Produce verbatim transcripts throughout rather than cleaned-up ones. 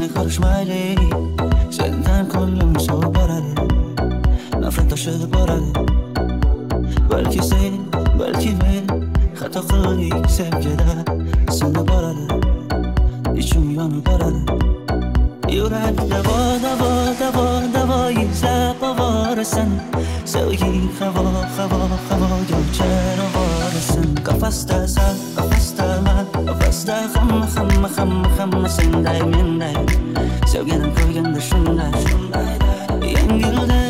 qarashmaydi. Sendan ko'nglim sovib boradi, nafrat oshib boradi. Balki sen, balki men xato qildik sevgida, sinib boradi, ichim yonib boradi. Yurak davo, davo, davo, davo izlab ovorasan. Sevging havo, havo, havoga uchar ovorasan. Qafasda sal, qafasda man, qafasda hamma, hamma, hamma, hamma senday menday. Sevganim ko'yganda shunday, shunday yengilda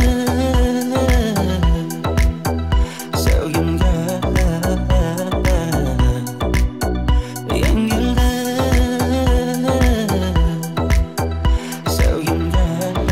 sevgimga yengilda sevgimga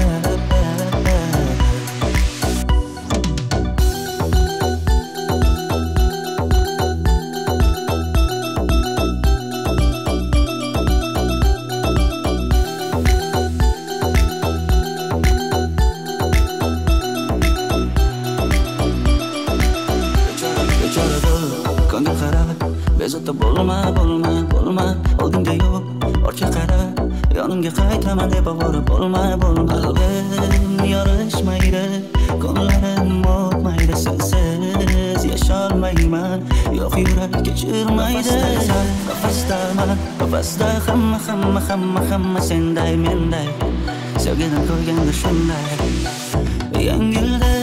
ko'ngil qara, bezovta bo'lma, bo'lma, bo'lma. Oldinga yo'q, ortga qara, yonimga qaytaman deb ovora bo'lma, bo'lma. Qalbim yorishmaydi, ko'nglim o'tmaydi, sensiz yasholmayman. Yo'q, yurak kechirmaydi. Qafasdaman, qafasda hamma, hamma, hamma, hamma senday menday. Sevganim ko'yganda shunday yengilda